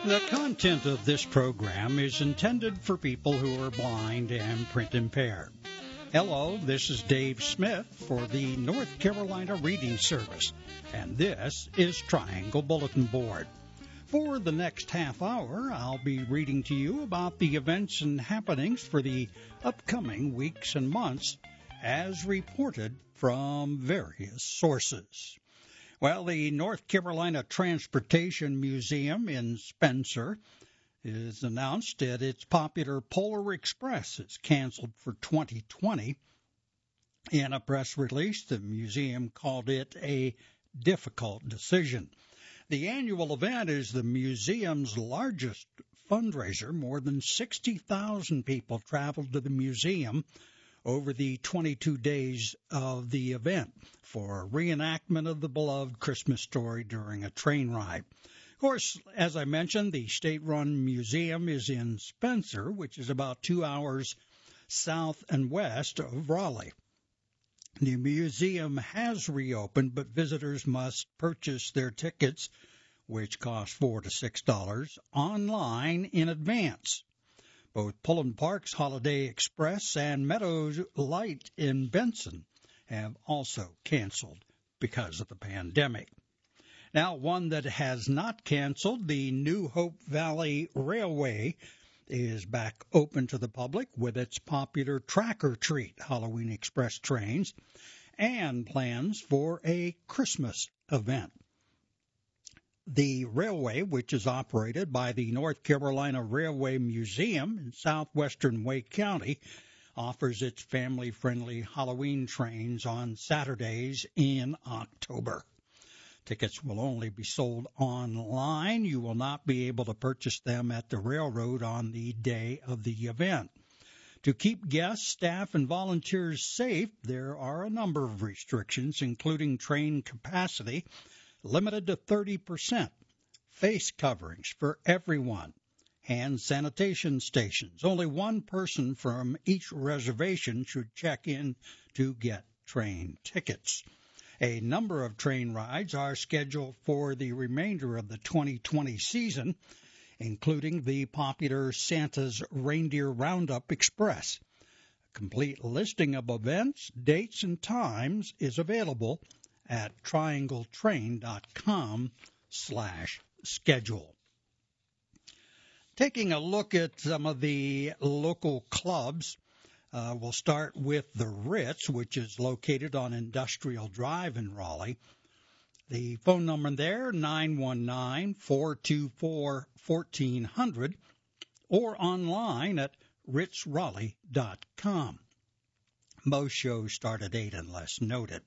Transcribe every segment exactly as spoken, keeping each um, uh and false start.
The content of this program is intended for people who are blind and print impaired. Hello, this is Dave Smith for the North Carolina Reading Service, and this is Triangle Bulletin Board. For the next half hour, I'll be reading to you about the events and happenings for the upcoming weeks and months as reported from various sources. Well, the North Carolina Transportation Museum in Spencer is announced that its popular Polar Express is canceled for twenty twenty. In a press release, the museum called it a difficult decision. The annual event is the museum's largest fundraiser. More than sixty thousand people traveled to the museum over the twenty-two days of the event for a reenactment of the beloved Christmas story during a train ride. Of course, as I mentioned, the state-run museum is in Spencer, which is about two hours south and west of Raleigh. The museum has reopened, but visitors must purchase their tickets, which cost four to six dollars, online in advance. Both Pullen Park's Holiday Express and Meadows Light in Benson have also canceled because of the pandemic. Now, one that has not canceled, the New Hope Valley Railway, is back open to the public with its popular Track or Treat Halloween Express trains and plans for a Christmas event. The railway, which is operated by the North Carolina Railway Museum in southwestern Wake County, offers its family-friendly Halloween trains on Saturdays in October. Tickets will only be sold online. You will not be able to purchase them at the railroad on the day of the event. To keep guests, staff, and volunteers safe, there are a number of restrictions, including train capacity, limited to thirty percent, face coverings for everyone, hand sanitation stations. Only one person from each reservation should check in to get train tickets. A number of train rides are scheduled for the remainder of the twenty twenty season, including the popular Santa's Reindeer Roundup Express. A complete listing of events, dates, and times is available at triangletrain.com slash schedule. Taking a look at some of the local clubs, uh, we'll start with the Ritz, which is located on Industrial Drive in Raleigh. The phone number there, nine one nine, four two four, one four zero zero, or online at ritz raleigh dot com. Most shows start at eight unless noted.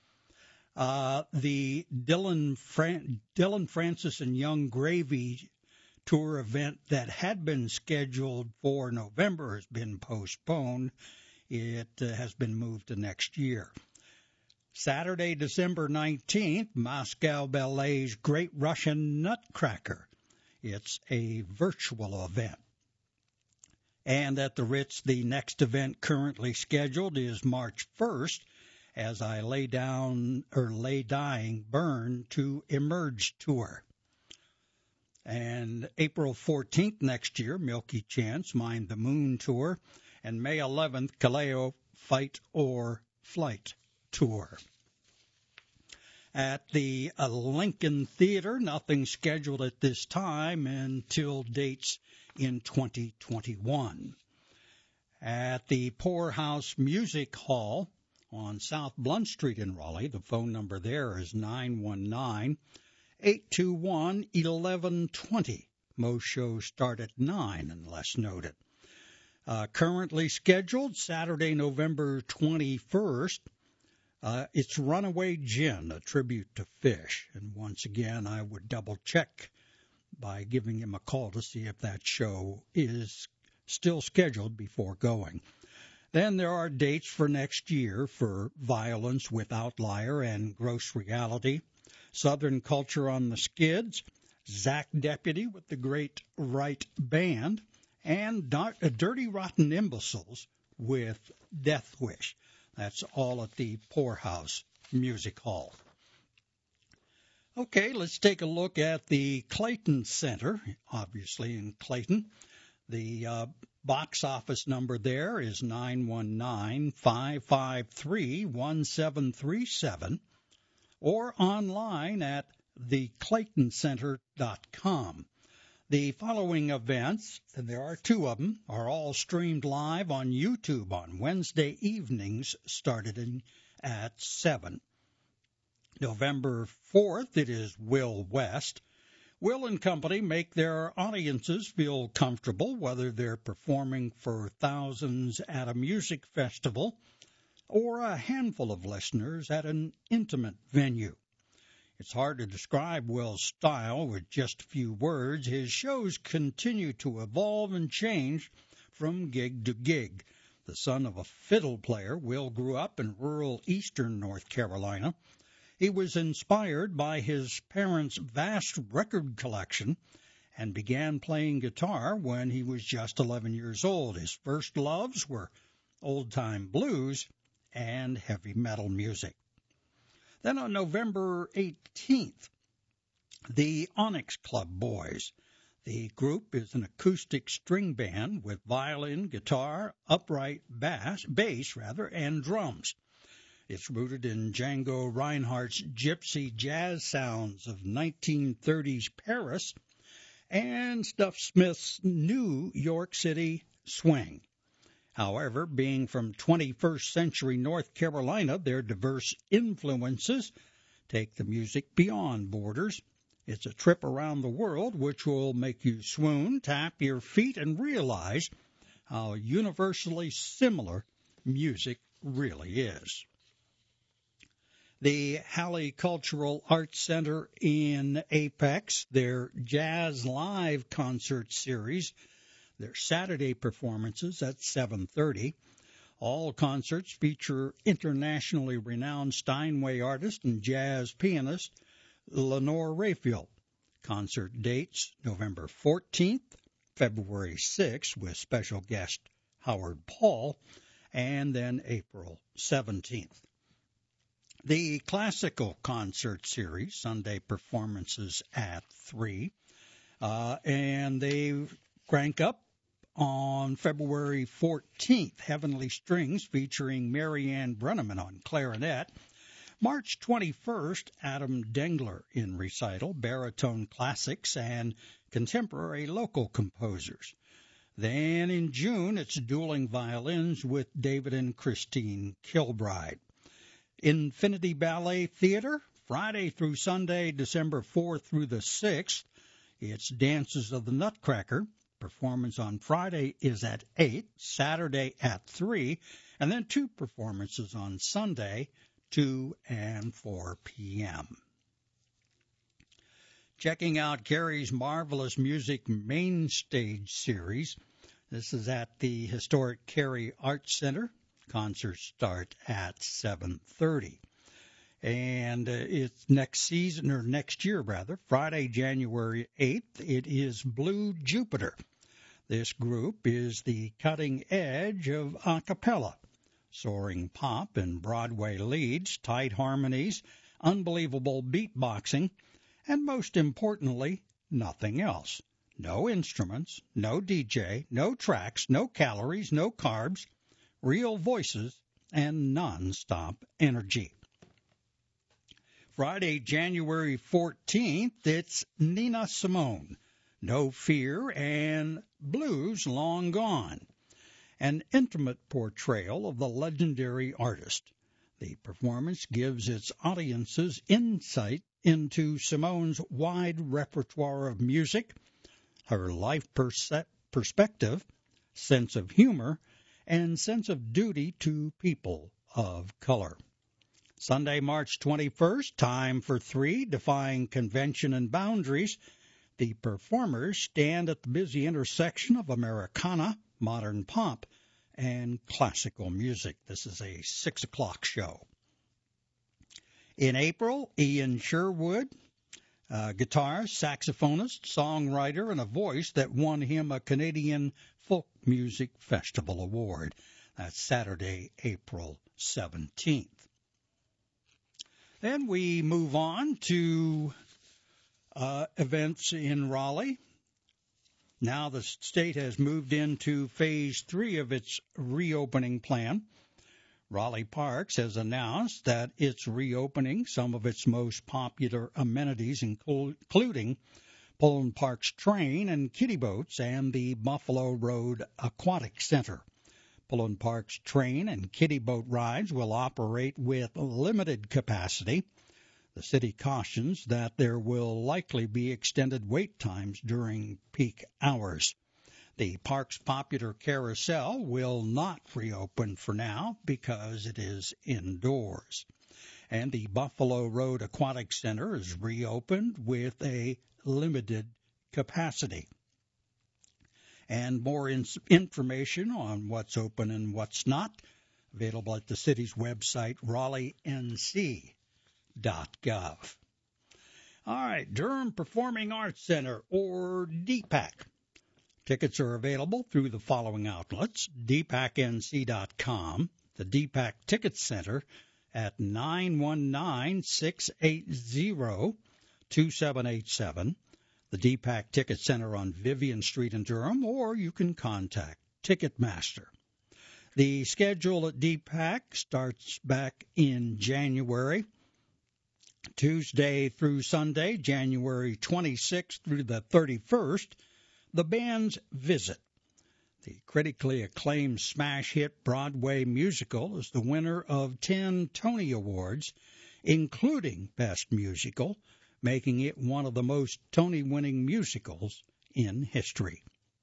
Uh, the Dylan, Fran- Dylan Francis and Young Gravy tour event that had been scheduled for November has been postponed. It uh, has been moved to next year. Saturday, December nineteenth, Moscow Ballet's Great Russian Nutcracker. It's a virtual event. And at the Ritz, the next event currently scheduled is March first, as I lay down or lay dying burn to emerge tour. And April fourteenth next year, Milky Chance Mind the Moon tour, and May eleventh, Kaleo Fight or Flight tour. At the uh, Lincoln Theater, nothing scheduled at this time until dates in twenty twenty-one. At the Poorhouse Music Hall on South Blunt Street in Raleigh, the phone number there is nine one nine, eight two one, one one two zero. Most shows start at nine unless noted. Uh, currently scheduled Saturday, November twenty-first, uh, it's Runaway Gin, a tribute to Fish. And once again, I would double check by giving him a call to see if that show is still scheduled before going. Then there are dates for next year for Violence with Outlier and Gross Reality, Southern Culture on the Skids, Zach Deputy with the Great Right Band, and Dirty Rotten Imbeciles with Death Wish. That's all at the Poorhouse Music Hall. Okay, let's take a look at the Clayton Center, obviously in Clayton. The uh, box office number there is nine one nine, five five three, one seven three seven or online at the clayton center dot com. The following events, and there are two of them, are all streamed live on YouTube on Wednesday evenings starting at seven. November fourth, it is Will West. Will and Company make their audiences feel comfortable, whether they're performing for thousands at a music festival or a handful of listeners at an intimate venue. It's hard to describe Will's style with just a few words. His shows continue to evolve and change from gig to gig. The son of a fiddle player, Will grew up in rural eastern North Carolina. He was inspired by his parents' vast record collection and began playing guitar when he was just eleven years old. His first loves were old-time blues and heavy metal music. Then on November eighteenth, the Onyx Club Boys. The group is an acoustic string band with violin, guitar, upright bass, bass rather, and drums. It's rooted in Django Reinhardt's gypsy jazz sounds of nineteen thirties Paris and Stuff Smith's New York City swing. However, being from twenty-first century North Carolina, their diverse influences take the music beyond borders. It's a trip around the world which will make you swoon, tap your feet, and realize how universally similar music really is. The Halley Cultural Arts Center in Apex, their Jazz Live concert series, their Saturday performances at seven thirty. All concerts feature internationally renowned Steinway artist and jazz pianist Lenore Rayfield. Concert dates November fourteenth, February sixth with special guest Howard Paul, and then April seventeenth. The Classical Concert Series, Sunday performances at three, uh, and they crank up on February fourteenth, Heavenly Strings featuring Marianne Brenneman on clarinet. March twenty-first, Adam Dengler in recital, baritone classics and contemporary local composers. Then in June, it's dueling violins with David and Christine Kilbride. Infinity Ballet Theater, Friday through Sunday, December fourth through the sixth. It's Dances of the Nutcracker. Performance on Friday is at eight, Saturday at three, and then two performances on Sunday, two and four p.m. Checking out Carrie's Marvelous Music Main Stage Series. This is at the historic Carrie Arts Center. Concerts start at seven thirty. And uh, it's next season, or next year rather, Friday, January eighth, it is Blue Jupiter. This group is the cutting edge of a cappella, soaring pop and Broadway leads, tight harmonies, unbelievable beatboxing, and most importantly, nothing else. No instruments, no D J, no tracks, no calories, no carbs, real voices, and non-stop energy. Friday, January fourteenth, it's Nina Simone, No Fear, and Blues Long Gone, an intimate portrayal of the legendary artist. The performance gives its audiences insight into Simone's wide repertoire of music, her life perse- perspective, sense of humor, and sense of duty to people of color. Sunday, March twenty-first, time for three, defying convention and boundaries. The performers stand at the busy intersection of Americana, modern pop, and classical music. This is a six o'clock show. In April, Ian Sherwood, uh, guitarist, saxophonist, songwriter, and a voice that won him a Canadian Folk Music Festival Award. That's Saturday, April seventeenth. Then we move on to Uh, events in Raleigh. Now the state has moved into phase three of its reopening plan. Raleigh Parks has announced that it's reopening some of its most popular amenities, including Poland Park's train and kiddie boats and the Buffalo Road Aquatic Center. Poland Park's train and kiddie boat rides will operate with limited capacity. The city cautions that there will likely be extended wait times during peak hours. The park's popular carousel will not reopen for now because it is indoors. And the Buffalo Road Aquatic Center is reopened with a limited capacity. And more in- information on what's open and what's not available at the city's website, raleigh n c dot gov. All right, Durham Performing Arts Center, or D PAC. Tickets are available through the following outlets: d pac n c dot com, the D PAC Ticket Center at nine one nine, six eight zero, two seven eight seven, the D PAC Ticket Center on Vivian Street in Durham, or you can contact Ticketmaster. The schedule at D PAC starts back in January, Tuesday through Sunday, January twenty-sixth through the thirty-first, the band's Visit. The critically acclaimed smash hit Broadway musical is the winner of ten Tony Awards, including Best Musical, making it one of the most Tony-winning musicals in history.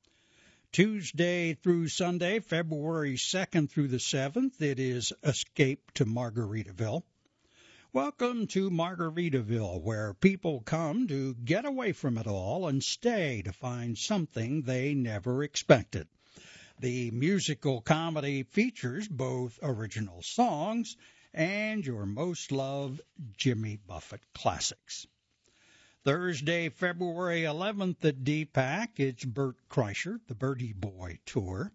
Tuesday through Sunday, February second through the seventh, it is Escape to Margaritaville. Welcome to Margaritaville, where people come to get away from it all and stay to find something they never expected. The musical comedy features both original songs and your most loved Jimmy Buffett classics. Thursday, February eleventh at D PAC, it's Bert Kreischer, the Bertie Boy Tour.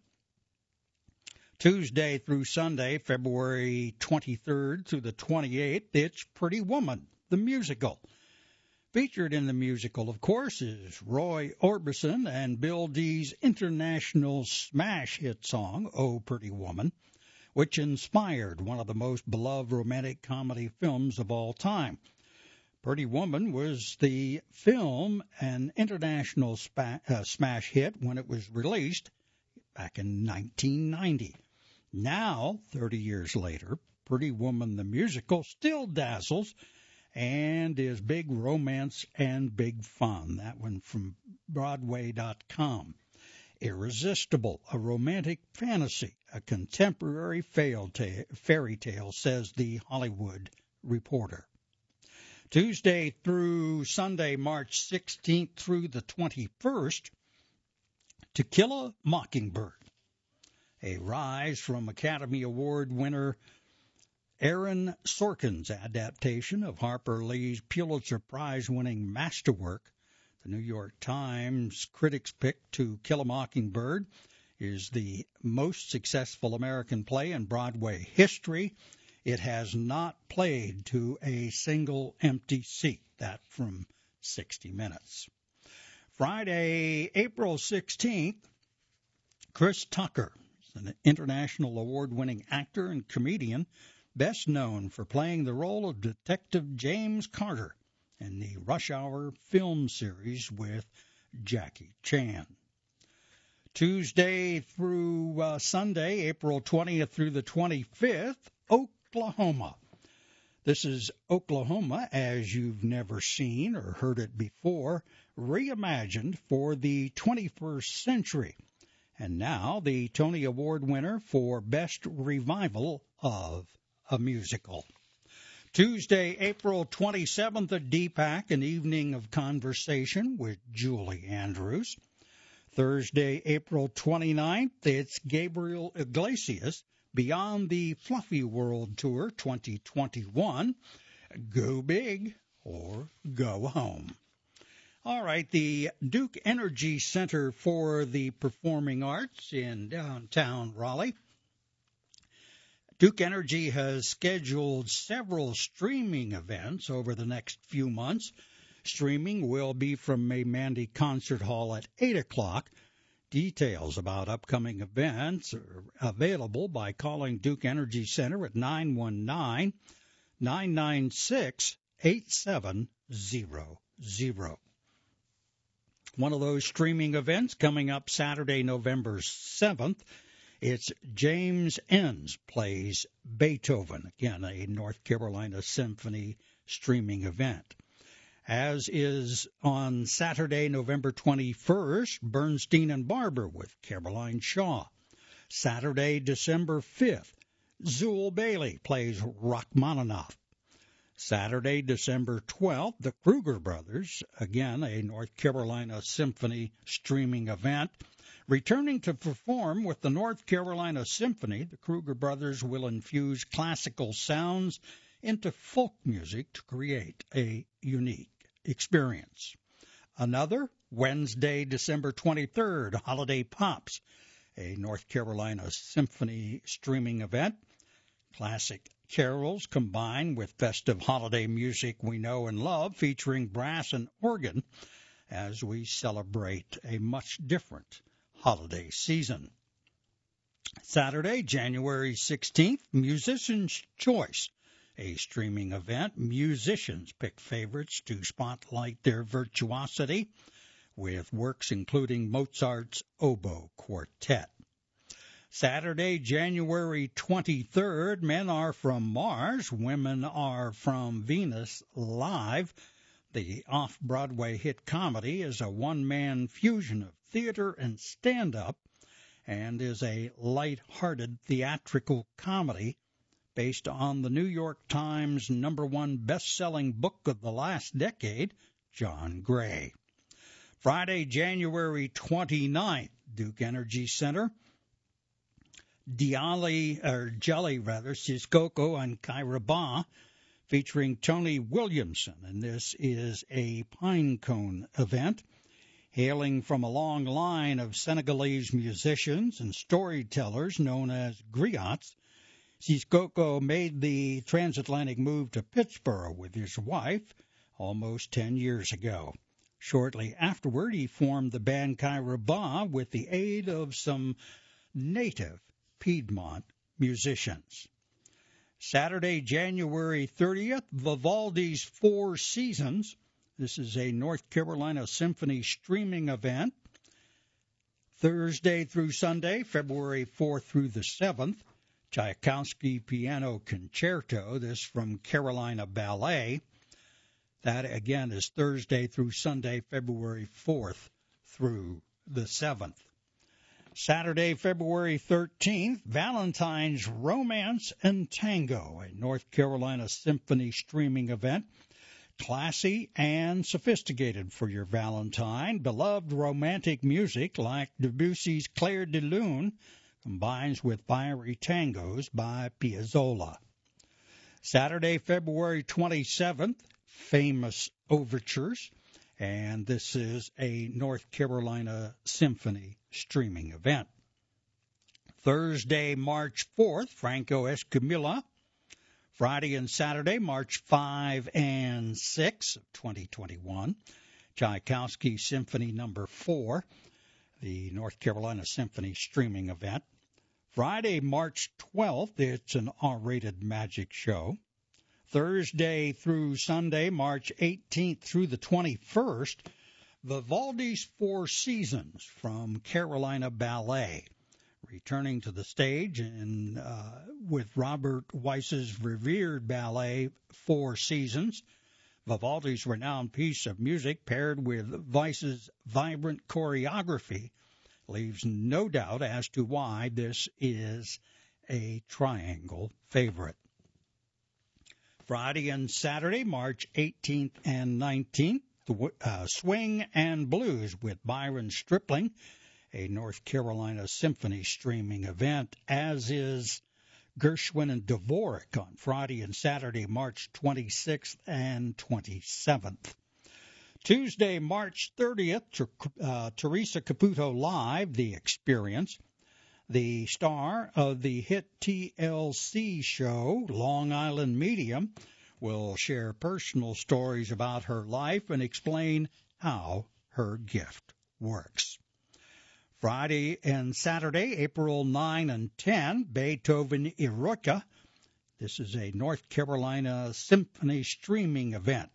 Tuesday through Sunday, February twenty-third through the twenty-eighth, it's Pretty Woman, the musical. Featured in the musical, of course, is Roy Orbison and Bill Dee's international smash hit song, Oh Pretty Woman, which inspired one of the most beloved romantic comedy films of all time. Pretty Woman was the film an international spa- uh, smash hit when it was released back in nineteen ninety. Now, thirty years later, Pretty Woman the musical still dazzles and is big romance and big fun. That one from Broadway dot com. Irresistible, a romantic fantasy, a contemporary fairy tale, says the Hollywood Reporter. Tuesday through Sunday, March sixteenth through the twenty-first, To Kill a Mockingbird, a rise from Academy Award winner Aaron Sorkin's adaptation of Harper Lee's Pulitzer Prize-winning masterwork. The New York Times critics pick To Kill a Mockingbird is the most successful American play in Broadway history. It has not played to a single empty seat. That from sixty minutes. Friday, April sixteenth, Chris Tucker is an international award-winning actor and comedian, best known for playing the role of Detective James Carter in the Rush Hour film series with Jackie Chan. Tuesday through uh, Sunday, April twentieth through the twenty-fifth, Oklahoma. This is Oklahoma as you've never seen or heard it before, reimagined for the twenty-first century. And now the Tony Award winner for Best Revival of a Musical. Tuesday, April twenty-seventh at D PAC, an evening of conversation with Julie Andrews. Thursday, April twenty-ninth, it's Gabriel Iglesias, Beyond the Fluffy World Tour twenty twenty-one. Go big or go home. All right, the Duke Energy Center for the Performing Arts in downtown Raleigh. Duke Energy has scheduled several streaming events over the next few months, Streaming will be from May Mandy Concert Hall at eight o'clock. Details about upcoming events are available by calling Duke Energy Center at nine one nine, nine nine six, eight seven zero zero. One of those streaming events coming up Saturday, November seventh. It's James Enns Plays Beethoven, again, a North Carolina Symphony streaming event. As is on Saturday, November twenty-first, Bernstein and Barber with Caroline Shaw. Saturday, December fifth, Zool Bailey plays Rachmaninoff. Saturday, December twelfth, the Kruger Brothers, again a North Carolina Symphony streaming event. Returning to perform with the North Carolina Symphony, the Kruger Brothers will infuse classical sounds into folk music to create a unique experience. Another, Wednesday, December twenty-third, Holiday Pops, a North Carolina Symphony streaming event. Classic carols combined with festive holiday music we know and love, featuring brass and organ as we celebrate a much different holiday season. Saturday, January sixteenth, Musician's Choice, a streaming event. Musicians pick favorites to spotlight their virtuosity with works including Mozart's Oboe Quartet. Saturday, January twenty-third, Men Are From Mars, Women Are From Venus Live. The off-Broadway hit comedy is a one-man fusion of theater and stand-up and is a light-hearted theatrical comedy based on the New York Times number one best-selling book of the last decade, John Gray. Friday, January twenty-ninth, Duke Energy Center. Diali, or Jelly rather, Siskoko and Kyra Ba, featuring Tony Williamson, and this is a pine cone event. Hailing from a long line of Senegalese musicians and storytellers known as griots, Siskoko made the transatlantic move to Pittsburgh with his wife almost ten years ago. Shortly afterward, he formed the band Kyra Ba with the aid of some native Piedmont musicians. Saturday, January thirtieth, Vivaldi's Four Seasons. This is a North Carolina Symphony streaming event. Thursday through Sunday, February fourth through the seventh, Tchaikovsky Piano Concerto. This from Carolina Ballet. That, again, is Thursday through Sunday, February fourth through the seventh. Saturday, February thirteenth, Valentine's Romance and Tango, a North Carolina Symphony streaming event. Classy and sophisticated for your Valentine. Beloved romantic music like Debussy's Clair de Lune combines with fiery tangos by Piazzolla. Saturday, February twenty-seventh, Famous Overtures, and this is a North Carolina Symphony streaming event. Thursday, March fourth, Franco Escamilla. Friday and Saturday, March fifth and sixth of twenty twenty-one, Tchaikovsky Symphony Number four, the North Carolina Symphony streaming event. Friday, March twelfth, it's an R-rated magic show. Thursday through Sunday, March eighteenth through the twenty-first, Vivaldi's Four Seasons from Carolina Ballet, returning to the stage and uh, with Robert Weiss's revered ballet Four Seasons. Vivaldi's renowned piece of music paired with Weiss's vibrant choreography leaves no doubt as to why this is a triangle favorite. Friday and Saturday, March eighteenth and nineteenth, uh, Swing and Blues with Byron Stripling, a North Carolina Symphony streaming event, as is Gershwin and Dvorak on Friday and Saturday, March twenty-sixth and twenty-seventh. Tuesday, March thirtieth, uh, Teresa Caputo Live, The Experience. The star of the hit T L C show, Long Island Medium, will share personal stories about her life and explain how her gift works. Friday and Saturday, April ninth and tenth, Beethoven Eroica. This is a North Carolina symphony streaming event.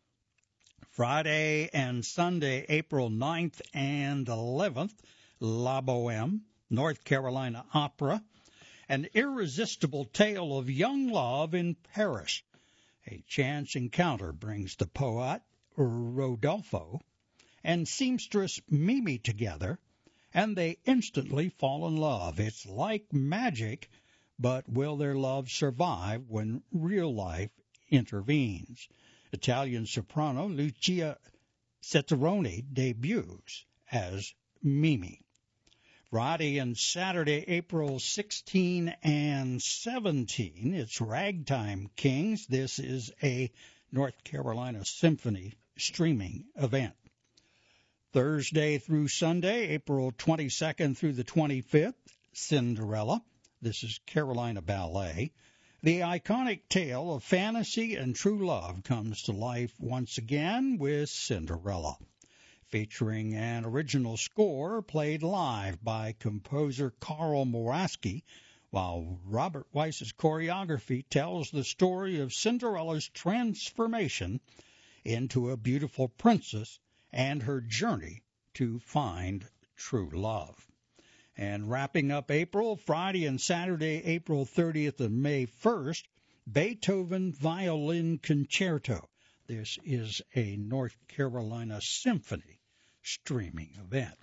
Friday and Sunday, April ninth and eleventh, La Boheme, North Carolina Opera. An irresistible tale of young love in Paris. A chance encounter brings the poet Rodolfo and seamstress Mimi together, and they instantly fall in love. It's like magic, but will their love survive when real life intervenes? Italian soprano Lucia Cetteroni debuts as Mimi. Friday and Saturday, April sixteenth and seventeenth, it's Ragtime Kings. This is a North Carolina Symphony streaming event. Thursday through Sunday, April twenty-second through the twenty-fifth, Cinderella. This is Carolina Ballet. The iconic tale of fantasy and true love comes to life once again with Cinderella, featuring an original score played live by composer Carl Moraski, while Robert Weiss's choreography tells the story of Cinderella's transformation into a beautiful princess and her journey to find true love. And wrapping up April, Friday and Saturday, April thirtieth and May first, Beethoven Violin Concerto. This is a North Carolina Symphony streaming event.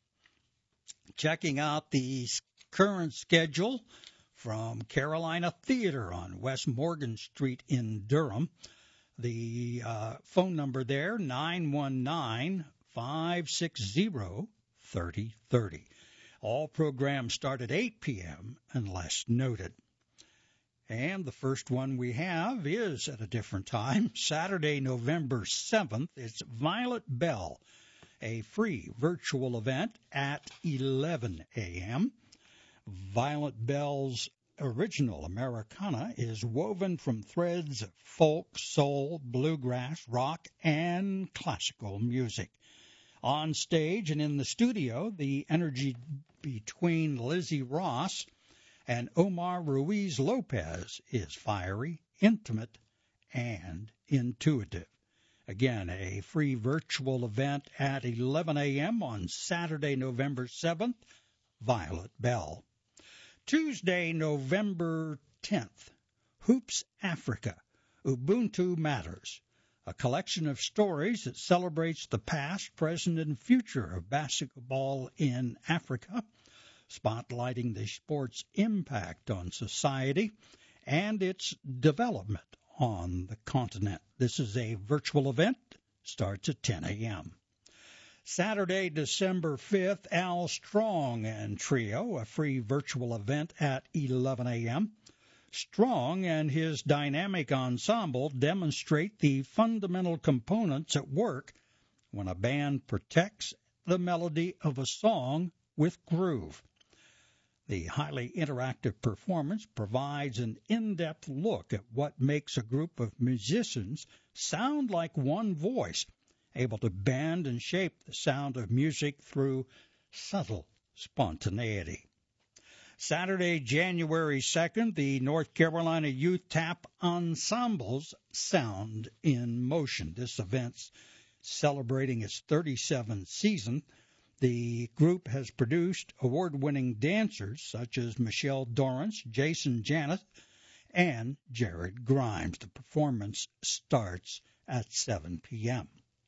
Checking out the current schedule from Carolina Theater on West Morgan Street in Durham. The uh, phone number there, nine one nine, five six zero, three zero three zero. All programs start at eight p.m. unless noted. And the first one we have is at a different time, Saturday, November seventh. It's Violet Bell, a free virtual event at eleven a.m. Violet Bell's original Americana is woven from threads of folk, soul, bluegrass, rock, and classical music. On stage and in the studio, the energy between Lizzie Ross and Omar Ruiz Lopez is fiery, intimate, and intuitive. Again, a free virtual event at eleven a.m. on Saturday, November seventh, Violet Bell. Tuesday, November tenth, Hoops Africa, Ubuntu Matters, a collection of stories that celebrates the past, present, and future of basketball in Africa, spotlighting the sport's impact on society and its development on the continent. This is a virtual event, starts at ten a.m. Saturday, December fifth, Al Strong and Trio, a free virtual event at eleven a.m. Strong and his dynamic ensemble demonstrate the fundamental components at work when a band protects the melody of a song with groove. The highly interactive performance provides an in-depth look at what makes a group of musicians sound like one voice, able to bend and shape the sound of music through subtle spontaneity. Saturday, January second, the North Carolina Youth Tap Ensembles Sound in Motion. This event's celebrating its thirty-seventh season. The group has produced award-winning dancers such as Michelle Dorrance, Jason Janet, and Jared Grimes. The performance starts at seven p.m.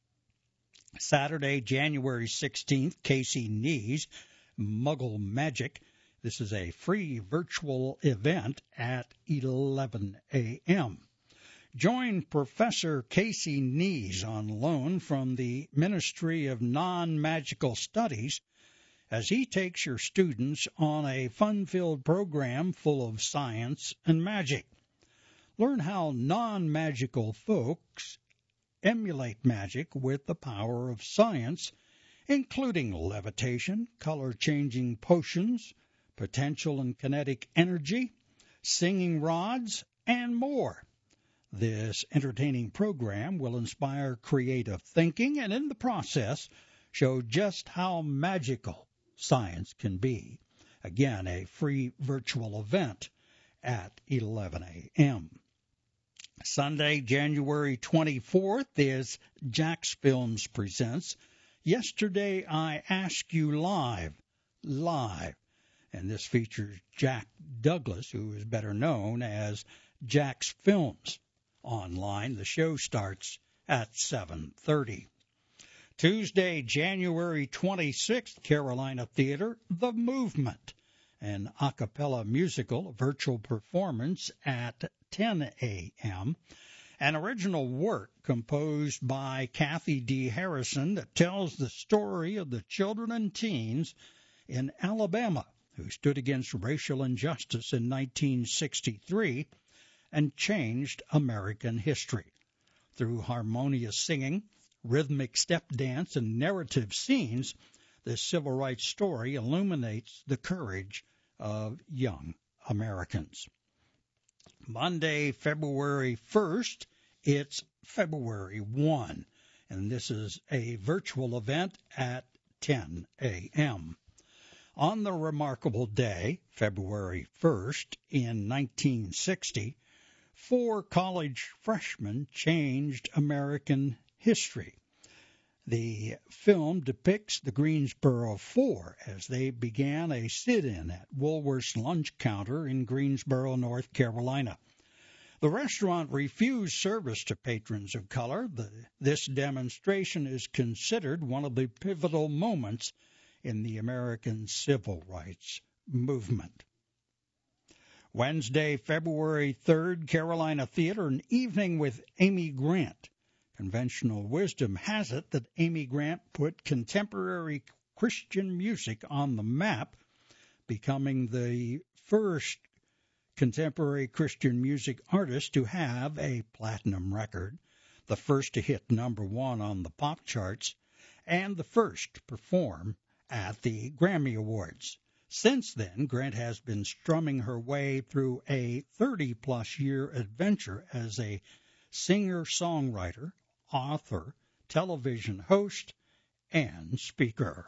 Saturday, January sixteenth, Casey Nees, Muggle Magic. This is a free virtual event at eleven a.m. Join Professor Casey Nees on loan from the Ministry of Non-Magical Studies as he takes your students on a fun-filled program full of science and magic. Learn how non-magical folks emulate magic with the power of science, including levitation, color-changing potions, potential and kinetic energy, singing rods, and more. This entertaining program will inspire creative thinking and in the process show just how magical science can be. Again, a free virtual event at eleven a.m. Sunday, January twenty-fourth is Jack's Films Presents Yesterday I Asked You Live, Live. And this features Jack Douglas, who is better known as Jack's Films. Online, the show starts at seven thirty. Tuesday, January twenty-sixth, Carolina Theater, The Movement, an a cappella musical virtual performance at ten a.m., an original work composed by Kathy D. Harrison that tells the story of the children and teens in Alabama who stood against racial injustice in nineteen sixty-three and changed American history. Through harmonious singing, rhythmic step dance, and narrative scenes, this civil rights story illuminates the courage of young Americans. Monday, February first, it's February first, and this is a virtual event at ten a.m. On the remarkable day, February first, in nineteen sixty, four college freshmen changed American history. The film depicts the Greensboro Four as they began a sit-in at Woolworth's lunch counter in Greensboro, North Carolina. The restaurant refused service to patrons of color. The, this demonstration is considered one of the pivotal moments in the American civil rights movement. Wednesday, February third, Carolina Theater, an evening with Amy Grant. Conventional wisdom has it that Amy Grant put contemporary Christian music on the map, becoming the first contemporary Christian music artist to have a platinum record, the first to hit number one on the pop charts, and the first to perform at the Grammy Awards. Since then, Grant has been strumming her way through a thirty-plus year adventure as a singer-songwriter, author, television host, and speaker.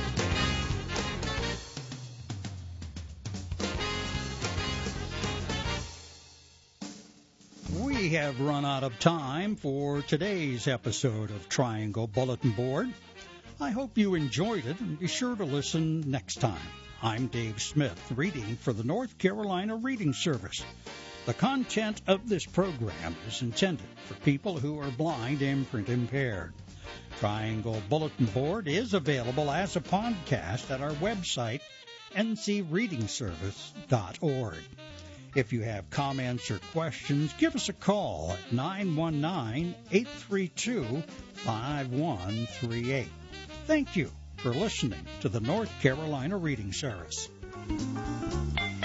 We have run out of time for today's episode of Triangle Bulletin Board. I hope you enjoyed it, and be sure to listen next time. I'm Dave Smith, reading for the North Carolina Reading Service. The content of this program is intended for people who are blind and print impaired. Triangle Bulletin Board is available as a podcast at our website, n c reading service dot org. If you have comments or questions, give us a call at nine one nine, eight three two, five one three eight. Thank you for listening to the North Carolina Reading Service.